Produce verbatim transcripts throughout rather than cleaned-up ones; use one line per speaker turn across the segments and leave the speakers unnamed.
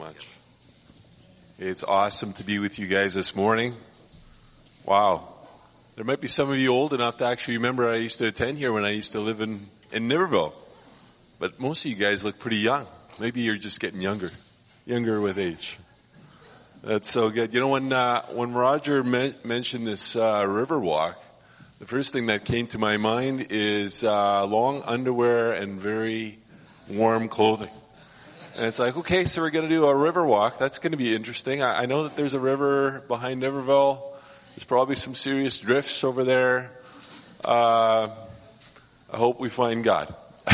much. It's awesome to be with you guys this morning. Wow. There might be some of you old enough to actually remember I used to attend here when I used to live in, in Niverville. But most of you guys look pretty young. Maybe you're just getting younger. Younger with age. That's so good. You know, when uh, when Roger me- mentioned this uh, river walk, the first thing that came to my mind is uh, long underwear and very warm clothing. And it's like, okay, so we're going to do a river walk. That's going to be interesting. I, I know that there's a river behind Niverville. There's probably some serious drifts over there. Uh, I hope we find God.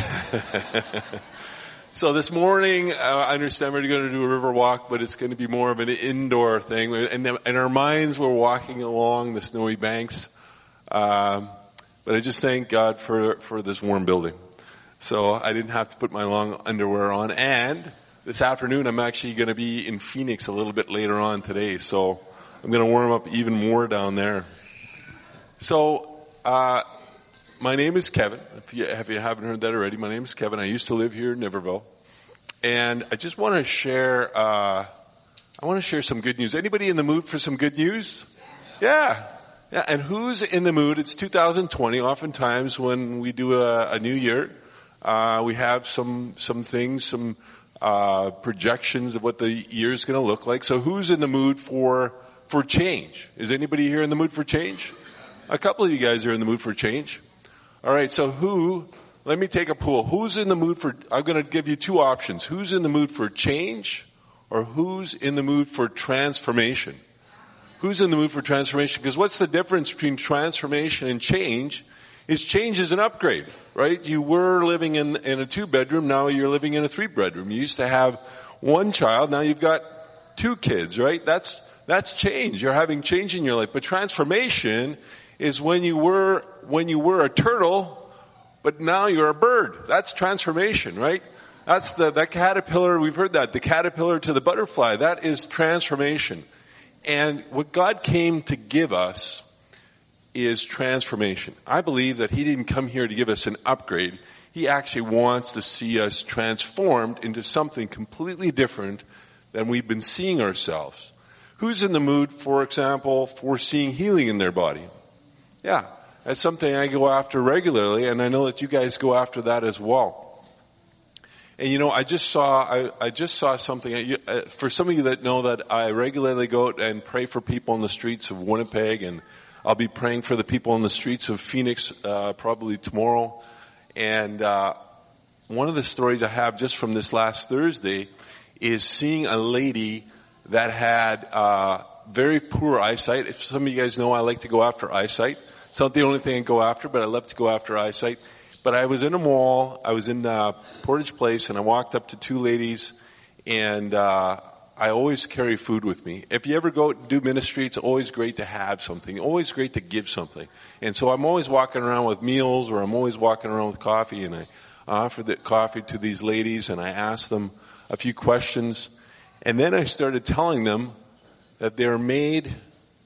So this morning, uh, I understand we're going to do a river walk, but it's going to be more of an indoor thing. And in our minds, we're walking along the snowy banks. Um, but I just thank God for, for this warm building. So I didn't have to put my long underwear on. And this afternoon, I'm actually going to be in Phoenix a little bit later on today. So I'm going to warm up even more down there. So, uh, my name is Kevin. If you, if you haven't heard that already, my name is Kevin. I used to live here in Niverville. And I just want to share, uh, I want to share some good news. Anybody in the mood for some good news? Yeah. Yeah. And who's in the mood? It's two thousand twenty. Oftentimes when we do a, a new year, uh, we have some, some things, some, uh, projections of what the year is going to look like. So who's in the mood for, for change? Is anybody here in the mood for change? A couple of you guys are in the mood for change. All right, so who, let me take a poll. Who's in the mood for, I'm going to give you two options. Who's in the mood for change or who's in the mood for transformation? Who's in the mood for transformation? Because what's the difference between transformation and change? Is change is an upgrade, right? You were living in, in a two bedroom, now you're living in a three bedroom. You used to have one child, now you've got two kids, right? That's, that's change. You're having change in your life. But transformation is when you were, when you were a turtle, but now you're a bird. That's transformation, right? That's the, that caterpillar, we've heard that, the caterpillar to the butterfly. That is transformation. And what God came to give us is transformation. I believe that He didn't come here to give us an upgrade. He actually wants to see us transformed into something completely different than we've been seeing ourselves. Who's in the mood, for example, for seeing healing in their body? Yeah, that's something I go after regularly, and I know that you guys go after that as well. And you know, I just saw, I, I just saw something, uh, for some of you that know that I regularly go out and pray for people on the streets of Winnipeg, and I'll be praying for the people on the streets of Phoenix, uh, probably tomorrow. And, uh, one of the stories I have just from this last Thursday is seeing a lady that had, uh, very poor eyesight. If some of you guys know, I like to go after eyesight. It's not the only thing I go after, but I love to go after eyesight. But I was in a mall, I was in uh, Portage Place, and I walked up to two ladies, and uh I always carry food with me. If you ever go do ministry, it's always great to have something, always great to give something. And so I'm always walking around with meals, or I'm always walking around with coffee, and I offer the coffee to these ladies, and I ask them a few questions. And then I started telling them that they're made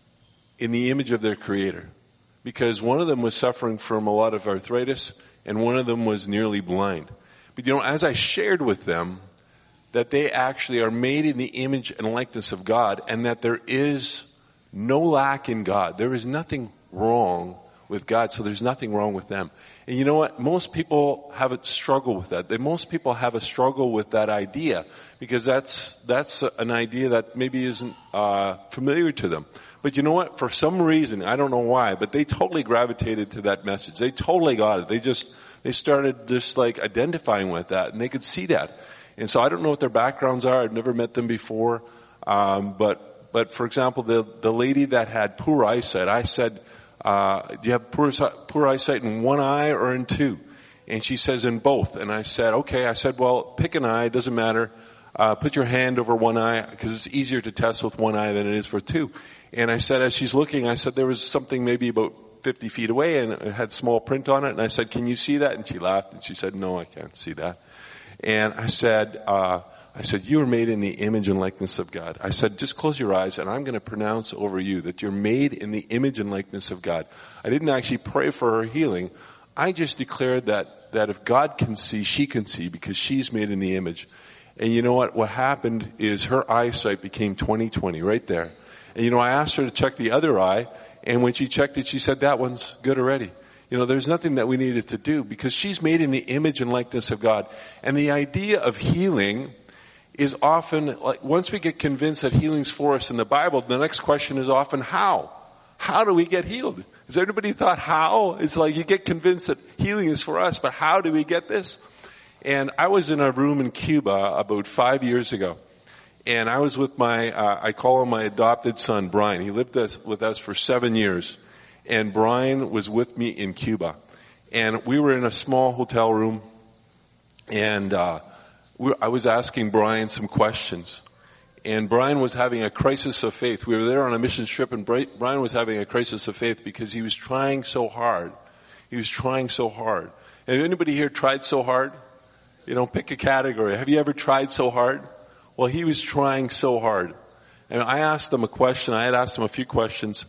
in the image of their Creator. Because one of them was suffering from a lot of arthritis, and one of them was nearly blind. But you know, as I shared with them that they actually are made in the image and likeness of God, and that there is no lack in God. There is nothing wrong with God, so there's nothing wrong with them. And you know what? Most people have a struggle with that. They, most people have a struggle with that idea, because that's, that's an idea that maybe isn't, uh, familiar to them. But you know what? For some reason, I don't know why, but they totally gravitated to that message. They totally got it. They just, they started just like identifying with that, and they could see that. And so I don't know what their backgrounds are. I've never met them before. Um, but, but for example, the, the lady that had poor eyesight, I said, uh, do you have poor, poor eyesight in one eye or in two? And she says in both. And I said, okay. I said, well, pick an eye. It doesn't matter. Uh, put your hand over one eye, because it's easier to test with one eye than it is for two. And I said, as she's looking, I said there was something maybe about fifty feet away, and it had small print on it. And I said, can you see that? And she laughed, and she said, no, I can't see that. And I said, uh, I said, you are made in the image and likeness of God. I said, just close your eyes, and I'm going to pronounce over you that you're made in the image and likeness of God. I didn't actually pray for her healing. I just declared that, that if God can see, she can see, because she's made in the image. And you know what? What happened is her eyesight became twenty twenty right there. And you know, I asked her to check the other eye, and when she checked it, she said, that one's good already. You know, there's nothing that we needed to do because she's made in the image and likeness of God. And the idea of healing is often, like, once we get convinced that healing's for us in the Bible, the next question is often how? How do we get healed? Has anybody thought how? It's like you get convinced that healing is for us, but how do we get this? And I was in a room in Cuba about five years ago. And I was with my, uh, I call him my adopted son, Brian. He lived us, with us for seven years. And Brian was with me in Cuba. And we were in a small hotel room. And uh, we, I was asking Brian some questions. And Brian was having a crisis of faith. We were there on a mission trip, and Brian was having a crisis of faith because he was trying so hard. He was trying so hard. And anybody here tried so hard? You know, pick a category. Have you ever tried so hard? Well, he was trying so hard. And I asked him a question. I had asked him a few questions.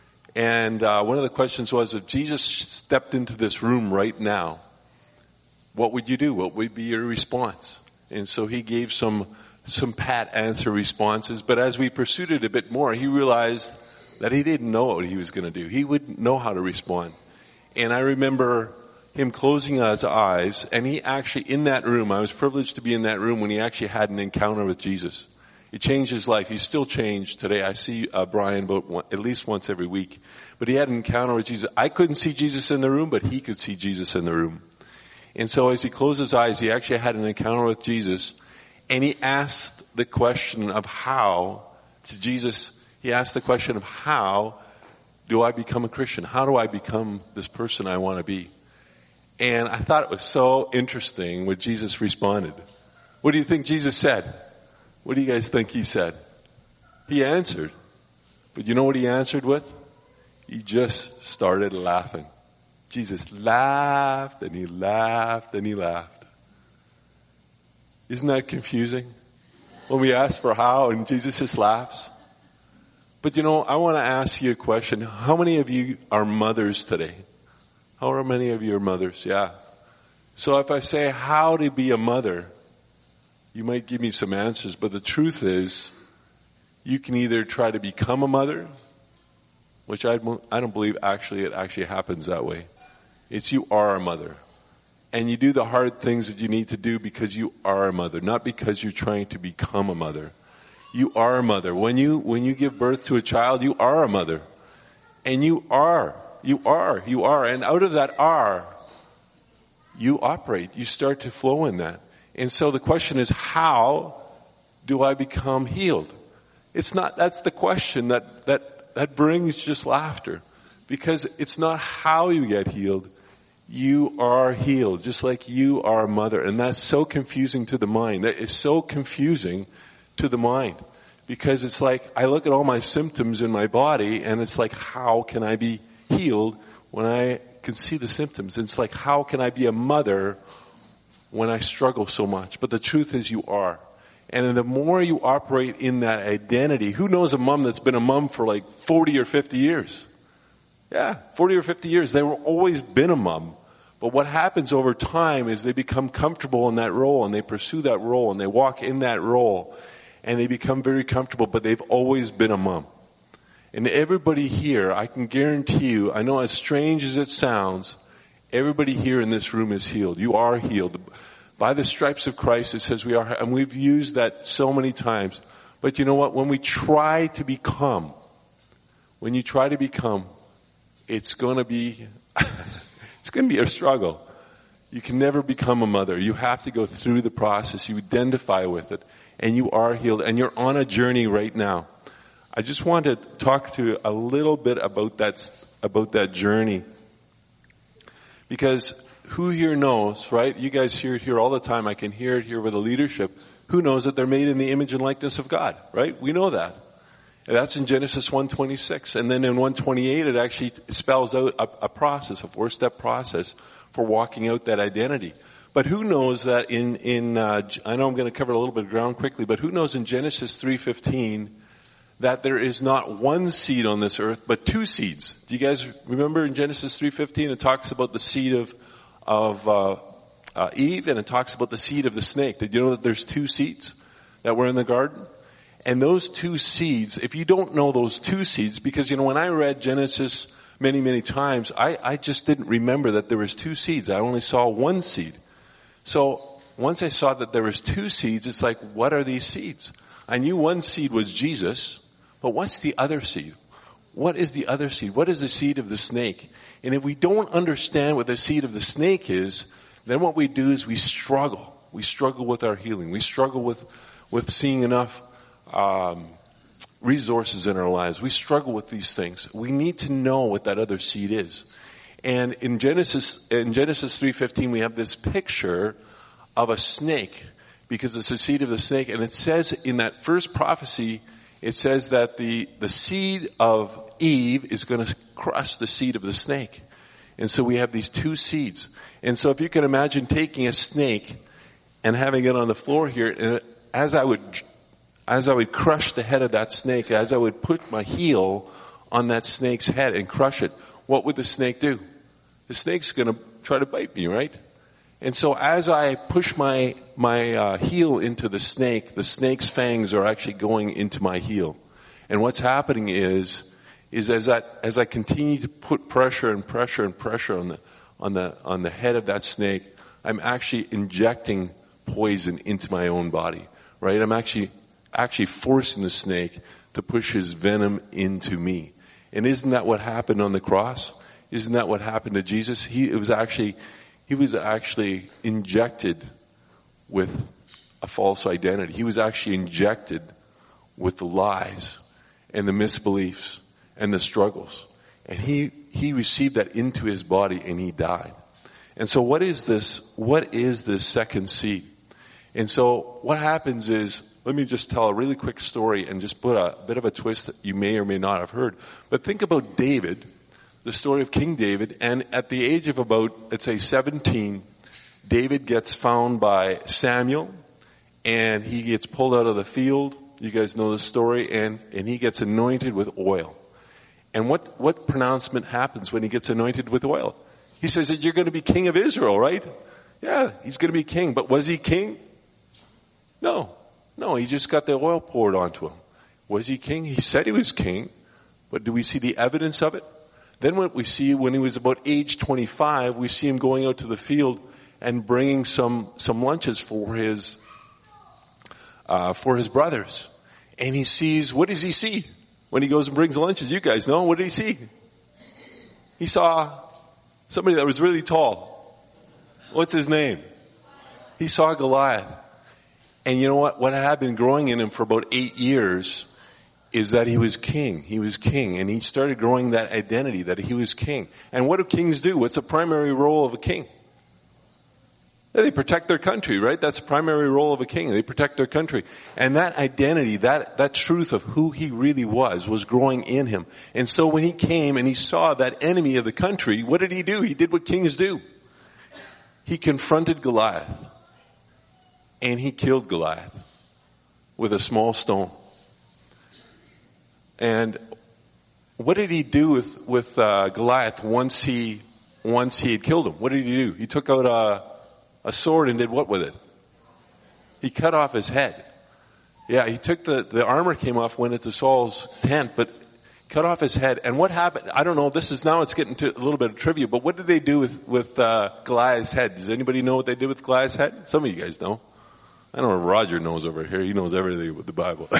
And uh, one of the questions was, if Jesus stepped into this room right now, what would you do? What would be your response? And so he gave some some pat answer responses. But as we pursued it a bit more, he realized that he didn't know what he was going to do. He wouldn't know how to respond. And I remember him closing his eyes, and he actually, in that room, I was privileged to be in that room when he actually had an encounter with Jesus. It changed his life. He's still changed today. I see uh, Brian about one, at least once every week. But he had an encounter with Jesus. I couldn't see Jesus in the room, but he could see Jesus in the room. And so as he closed his eyes, he actually had an encounter with Jesus. And he asked the question of how, to Jesus, he asked the question of how do I become a Christian? How do I become this person I want to be? And I thought it was so interesting what Jesus responded. What do you think Jesus said? What do you guys think he said? He answered. But you know what he answered with? He just started laughing. Jesus laughed and he laughed and he laughed. Isn't that confusing? When we ask for how and Jesus just laughs. But you know, I want to ask you a question. How many of you are mothers today? How many of you are mothers? Yeah. So if I say how to be a mother, you might give me some answers, but the truth is, you can either try to become a mother, which I I don't believe actually it actually happens that way. It's you are a mother. And you do the hard things that you need to do because you are a mother, not because you're trying to become a mother. You are a mother. When you, when you give birth to a child, you are a mother. And you are, you are, you are. And out of that are, you operate. You start to flow in that. And so the question is, how do I become healed? It's not, that's the question that, that, that brings just laughter. Because it's not how you get healed. You are healed, just like you are a mother. And that's so confusing to the mind. That is so confusing to the mind. Because it's like, I look at all my symptoms in my body, and it's like, how can I be healed when I can see the symptoms? And it's like, how can I be a mother when I struggle so much? But the truth is you are. And the more you operate in that identity, who knows a mom that's been a mom for like forty or fifty years? Yeah, forty or fifty years. They were always been a mom. But what happens over time is they become comfortable in that role, and they pursue that role, and they walk in that role, and they become very comfortable, but they've always been a mom. And everybody here, I can guarantee you, I know as strange as it sounds, everybody here in this room is healed. You are healed. By the stripes of Christ, it says we are, and we've used that so many times. But you know what? When we try to become, when you try to become, it's going to be, it's going to be a struggle. You can never become a mother. You have to go through the process. You identify with it, and you are healed, and you're on a journey right now. I just want to talk to you a little bit about that, about that journey. Because who here knows, right? You guys hear it here all the time. I can hear it here with the leadership. Who knows that they're made in the image and likeness of God, right? We know that. And that's in Genesis one twenty-six. And then in one twenty-eight, it actually spells out a, a process, a four-step process for walking out that identity. But who knows that in, in uh, I know I'm going to cover a little bit of ground quickly, but who knows in Genesis three fifteen that there is not one seed on this earth, but two seeds? Do you guys remember in Genesis three fifteen, it talks about the seed of, of, uh, uh, Eve, and it talks about the seed of the snake. Did you know that there's two seeds that were in the garden? And those two seeds, if you don't know those two seeds, because, you know, when I read Genesis many, many times, I, I just didn't remember that there was two seeds. I only saw one seed. So once I saw that there was two seeds, it's like, what are these seeds? I knew one seed was Jesus, but what's the other seed? What is the other seed? What is the seed of the snake? And if we don't understand what the seed of the snake is, then what we do is we struggle. We struggle with our healing. We struggle with, with seeing enough um, resources in our lives. We struggle with these things. We need to know what that other seed is. And in Genesis, in Genesis three fifteen, we have this picture of a snake, because it's the seed of the snake. And it says in that first prophecy, it says that the, the seed of Eve is going to crush the seed of the snake. And so we have these two seeds. And so if you can imagine taking a snake and having it on the floor here, and as I would, as I would crush the head of that snake, as I would put my heel on that snake's head and crush it, what would the snake do? The snake's going to try to bite me, right? And so as I push my, my uh, heel into the snake, the snake's fangs are actually going into my heel. And what's happening is, is as I, as I continue to put pressure and pressure and pressure on the, on the, on the head of that snake, I'm actually injecting poison into my own body, right? I'm actually, actually forcing the snake to push his venom into me. And isn't that what happened on the cross? Isn't that what happened to Jesus? He, it was actually, he was actually injected with a false identity. He was actually injected with the lies and the misbeliefs and the struggles. And he, he received that into his body and he died. And so what is this, what is this second seed? And so what happens is, let me just tell a really quick story and just put a bit of a twist that you may or may not have heard. But think about David, the story of King David, and at the age of about, let's say seventeen, David gets found by Samuel, and he gets pulled out of the field. You guys know the story, and, and he gets anointed with oil. And what, what pronouncement happens when he gets anointed with oil? He says that you're going to be king of Israel, right? Yeah, he's going to be king. But was he king? No. No, he just got the oil poured onto him. Was he king? He said he was king. But do we see the evidence of it? Then what we see when he was about age twenty-five, we see him going out to the field and bringing some, some lunches for his, uh, for his brothers. And he sees, what does he see when he goes and brings lunches? You guys know, what did he see? He saw somebody that was really tall. What's his name? He saw Goliath. And you know what? What had been growing in him for about eight years is that he was king. He was king. And he started growing that identity that he was king. And what do kings do? What's the primary role of a king? They protect their country, right? That's the primary role of a king. They protect their country. And that identity, that, that truth of who he really was, was growing in him. And so when he came and he saw that enemy of the country, what did he do? He did what kings do. He confronted Goliath. And he killed Goliath with a small stone. And what did he do with, with, uh, Goliath once he, once he had killed him? What did he do? He took out a, a sword and did what with it? He cut off his head. Yeah, he took the, the armor came off, went into Saul's tent, but cut off his head. And what happened? I don't know, this is now it's getting to a little bit of trivia, but what did they do with, with, uh, Goliath's head? Does anybody know what they did with Goliath's head? Some of you guys know. I don't know if Roger knows over here. He knows everything with the Bible.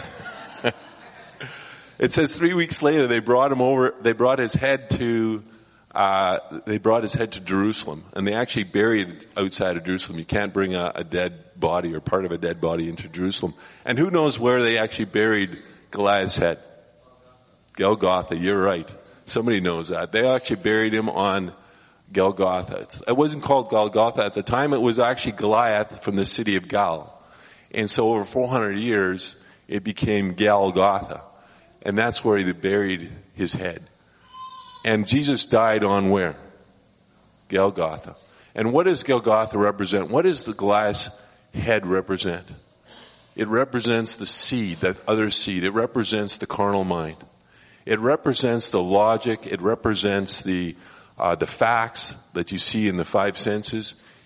It says three weeks later they brought him over, they brought his head to, uh, they brought his head to Jerusalem. And they actually buried it outside of Jerusalem. You can't bring a, a dead body or part of a dead body into Jerusalem. And who knows where they actually buried Goliath's head? Golgotha, you're right. Somebody knows that. They actually buried him on Golgotha. It wasn't called Golgotha at the time. It was actually Goliath from the city of Gal. And so over four hundred years, it became Golgotha. And that's where they buried his head. And Jesus died on where? Golgotha. And what does Golgotha represent? What does the Goliath's head represent? It represents the seed, that other seed. It represents the carnal mind. It represents the logic. It represents the, uh, the facts that you see in the five senses.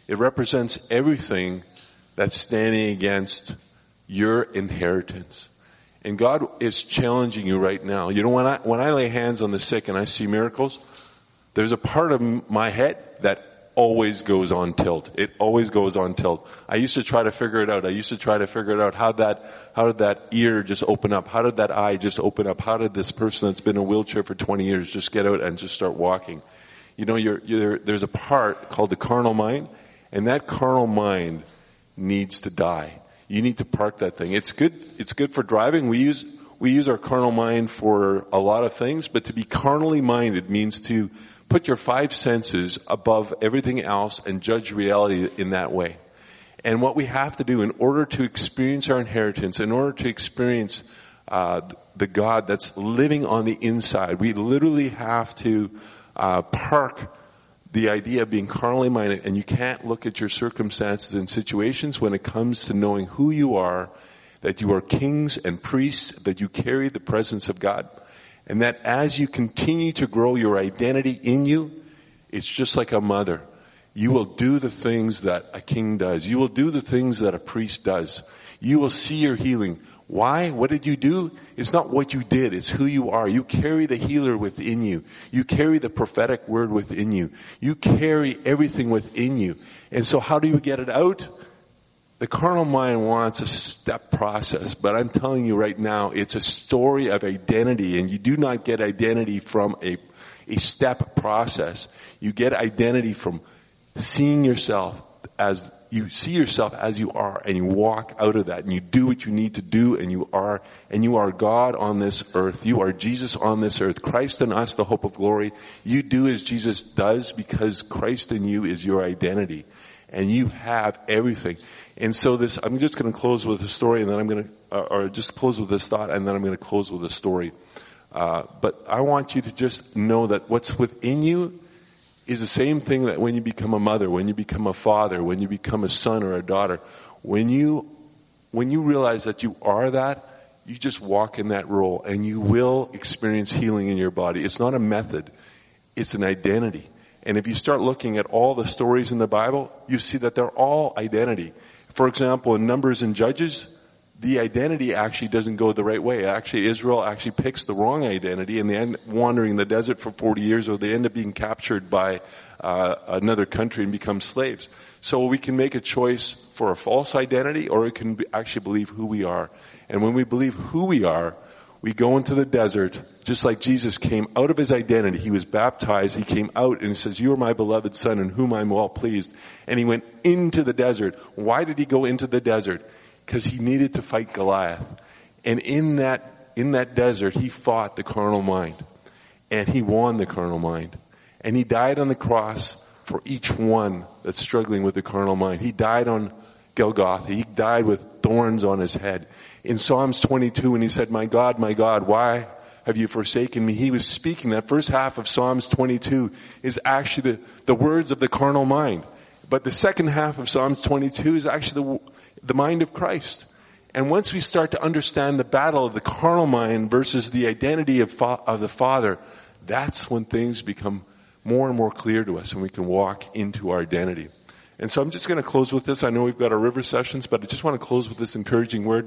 It represents everything that's standing against your inheritance. And God is challenging you right now. You know, when I, when I lay hands on the sick and I see miracles, there's a part of my head that always goes on tilt. It always goes on tilt. I used to try to figure it out. I used to try to figure it out. How that, how did that ear just open up? How did that eye just open up? How did this person that's been in a wheelchair for twenty years just get out and just start walking? You know, you're, you're, there's a part called the carnal mind, and that carnal mind needs to die. You need to park that thing. It's good, it's good for driving. We use, we use our carnal mind for a lot of things, but to be carnally minded means to put your five senses above everything else and judge reality in that way. And what we have to do in order to experience our inheritance, in order to experience uh the God that's living on the inside, we literally have to uh park the idea of being carnally minded, and you can't look at your circumstances and situations when it comes to knowing who you are, that you are kings and priests, that you carry the presence of God, and that as you continue to grow your identity in you, it's just like a mother. You will do the things that a king does. You will do the things that a priest does. You will see your healing. Why? What did you do? It's not what you did. It's who you are. You carry the healer within you. You carry the prophetic word within you. You carry everything within you. And so how do you get it out? The carnal mind wants a step process, but I'm telling you right now, it's a story of identity, and you do not get identity from a, a step process. You get identity from seeing yourself as you see yourself as you are, and you walk out of that, and you do what you need to do, and you are, and you are God on this earth. You are Jesus on this earth. Christ in us, the hope of glory. You do as Jesus does because Christ in you is your identity, and you have everything. And so this, I'm just going to close with a story, and then I'm going to, or just close with this thought, and then I'm going to close with a story. Uh, but I want you to just know that what's within you is the same thing that when you become a mother, when you become a father, when you become a son or a daughter, when you, when you realize that you are that, you just walk in that role and you will experience healing in your body. It's not a method. It's an identity. And if you start looking at all the stories in the Bible, you see that they're all identity. For example, in Numbers and Judges, the identity actually doesn't go the right way. Actually, Israel actually picks the wrong identity, and they end up wandering in the desert for forty years, or they end up being captured by uh, another country and become slaves. So we can make a choice for a false identity, or we can be, actually believe who we are. And when we believe who we are, we go into the desert, just like Jesus came out of his identity. He was baptized, he came out, and he says, "You are my beloved son in whom I'm well pleased." And he went into the desert. Why did he go into the desert? Because he needed to fight Goliath. And in that, in that desert, he fought the carnal mind. And he won the carnal mind. And he died on the cross for each one that's struggling with the carnal mind. He died on Golgotha. He died with thorns on his head. In Psalms twenty-two, when he said, "My God, my God, why have you forsaken me?" He was speaking, that first half of Psalms twenty-two is actually the, the words of the carnal mind. But the second half of Psalms twenty-two is actually the the mind of Christ. And once we start to understand the battle of the carnal mind versus the identity of, fa- of the Father, that's when things become more and more clear to us, and we can walk into our identity. And so I'm just going to close with this. I know we've got our river sessions, but I just want to close with this encouraging word.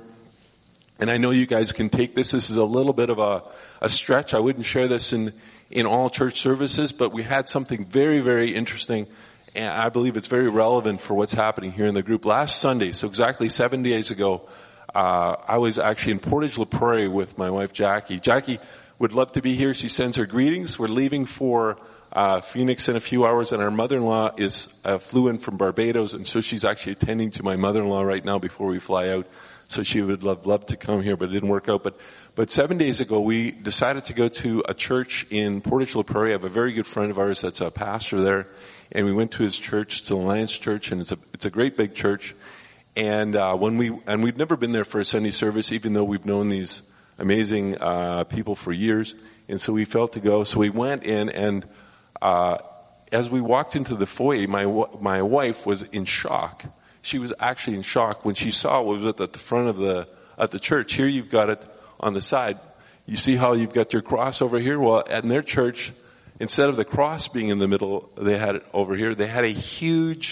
And I know you guys can take this. This is a little bit of a, a stretch. I wouldn't share this in, in all church services, but we had something very, very interesting. And I believe it's very relevant for what's happening here in the group. Last Sunday, so exactly seven days ago, uh, I was actually in Portage La Prairie with my wife Jackie. Jackie would love to be here. She sends her greetings. We're leaving for uh Phoenix in a few hours, and our mother-in-law is uh, flew in from Barbados, and so she's actually attending to my mother-in-law right now before we fly out. So she would love, love to come here, but it didn't work out. But, but seven days ago, we decided to go to a church in Portage La Prairie. I have a very good friend of ours that's a pastor there, and we went to his church, it's the Alliance Church, and it's a, it's a great big church. And, uh, when we, and we've never been there for a Sunday service, even though we've known these amazing, uh, people for years. And so we felt to go. So we went in, and, uh, as we walked into the foyer, my, my wife was in shock. She was actually in shock when she saw what was at the front of the, at the church. Here you've got it on the side. You see how you've got your cross over here? Well, in their church, instead of the cross being in the middle, they had it over here. They had a huge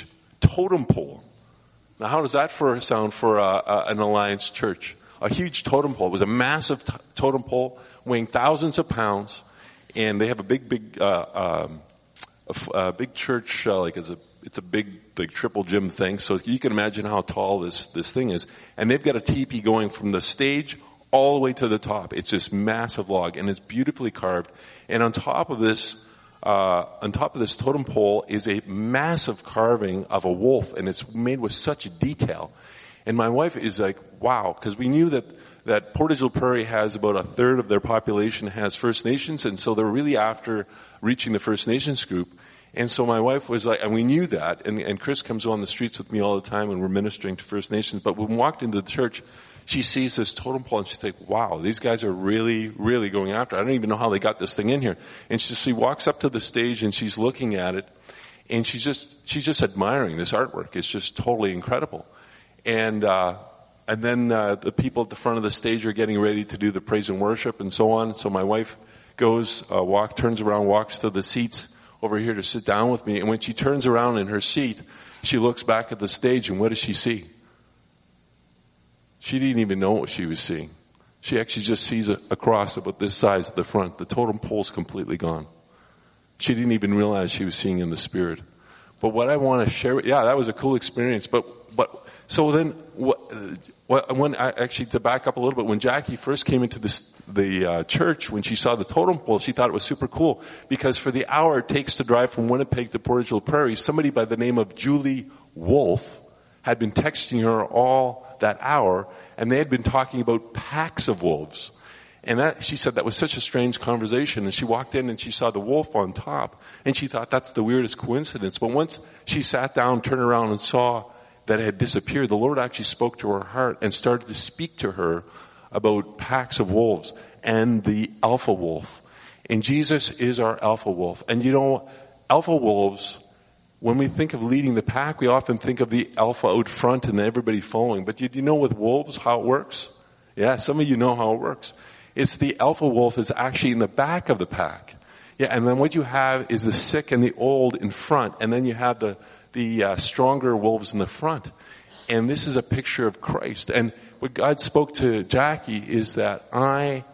totem pole. Now how does that for sound for uh, uh, an Alliance church? A huge totem pole. It was a massive t- totem pole weighing thousands of pounds, and they have a big, big, uh, um, a, f- a big church, uh, like it's a, it's a big, like triple gym thing. So you can imagine how tall this, this thing is. And they've got a teepee going from the stage all the way to the top. It's this massive log, and it's beautifully carved. And on top of this, uh, on top of this totem pole is a massive carving of a wolf, and it's made with such detail. And my wife is like, wow, because we knew that, that Portage la Prairie has about a third of their population has First Nations, and so they're really after reaching the First Nations group. And so my wife was like, and we knew that, and, and Chris comes on the streets with me all the time when we're ministering to First Nations, but when we walked into the church, she sees this totem pole and she's like, wow, these guys are really, really going after it. I don't even know how they got this thing in here. And she, she walks up to the stage and she's looking at it, and she's just, she's just admiring this artwork. It's just totally incredible. And, uh, and then, uh, the people at the front of the stage are getting ready to do the praise and worship and so on. So my wife goes, uh, walk, turns around, walks to the seats over here to sit down with me. And when she turns around in her seat, she looks back at the stage, and what does she see? She didn't even know what she was seeing. She actually just sees a, a cross about this size at the front. The totem pole's completely gone. She didn't even realize she was seeing in the spirit. But what I want to share, yeah, that was a cool experience. But, but, so then, what, what, when I, actually to back up a little bit, when Jackie first came into this, the, uh, church, when she saw the totem pole, she thought it was super cool. Because for the hour it takes to drive from Winnipeg to Portage la Prairie, somebody by the name of Julie Wolf had been texting her all that hour, and they had been talking about packs of wolves. And that, she said that was such a strange conversation, and she walked in and she saw the wolf on top, and she thought that's the weirdest coincidence. But once she sat down, turned around and saw that it had disappeared, the Lord actually spoke to her heart and started to speak to her about packs of wolves and the alpha wolf. And Jesus is our alpha wolf. And you know, alpha wolves, when we think of leading the pack, we often think of the alpha out front and everybody following. But do you know with wolves how it works? Yeah, some of you know how it works. It's the alpha wolf is actually in the back of the pack. Yeah, and then what you have is the sick and the old in front, and then you have the, the uh, stronger wolves in the front. And this is a picture of Christ. And what God spoke to Jackie is that I,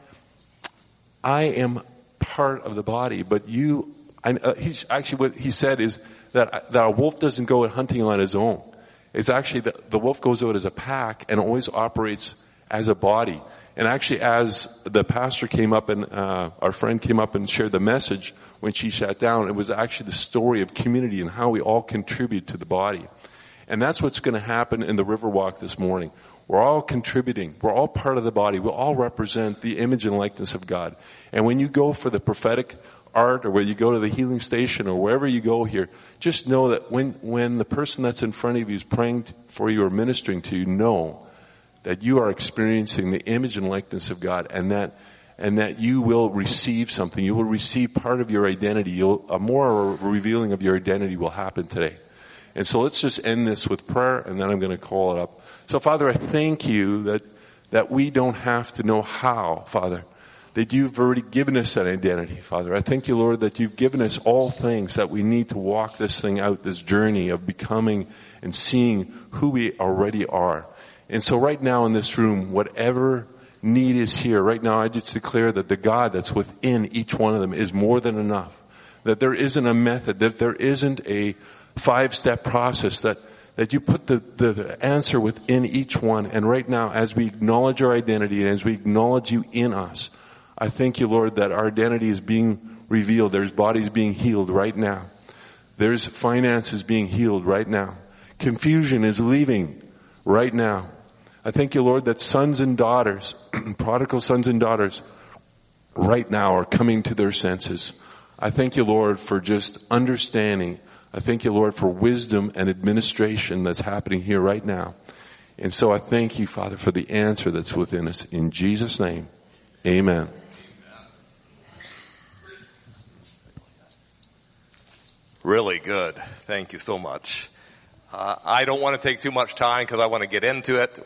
I am part of the body, but you, I, uh, he's actually what he said is, that that a wolf doesn't go out hunting on his own. It's actually the, the wolf goes out as a pack and always operates as a body. And actually, as the pastor came up and uh, our friend came up and shared the message when she sat down, it was actually the story of community and how we all contribute to the body. And that's what's going to happen in the Riverwalk this morning. We're all contributing. We're all part of the body. We all represent the image and likeness of God. And when you go for the prophetic art, or where you go to the healing station, or wherever you go here, just know that when, when the person that's in front of you is praying for you or ministering to you, know that you are experiencing the image and likeness of God, and that, and that you will receive something. You will receive part of your identity. You'll, a more revealing of your identity will happen today. And so let's just end this with prayer, and then I'm going to call it up. So Father, I thank you that, that we don't have to know how, Father, that you've already given us that identity, Father. I thank you, Lord, that you've given us all things that we need to walk this thing out, this journey of becoming and seeing who we already are. And so right now in this room, whatever need is here, right now I just declare that the God that's within each one of them is more than enough. That there isn't a method, that there isn't a five-step process, that that you put the, the, the answer within each one. And right now, as we acknowledge our identity and as we acknowledge you in us, I thank you, Lord, that our identity is being revealed. There's bodies being healed right now. There's finances being healed right now. Confusion is leaving right now. I thank you, Lord, that sons and daughters, prodigal sons and daughters, right now are coming to their senses. I thank you, Lord, for just understanding. I thank you, Lord, for wisdom and administration that's happening here right now. And so I thank you, Father, for the answer that's within us. In Jesus' name, amen.
Really good. Thank you so much. Uh, I don't want to take too much time because I want to get into it.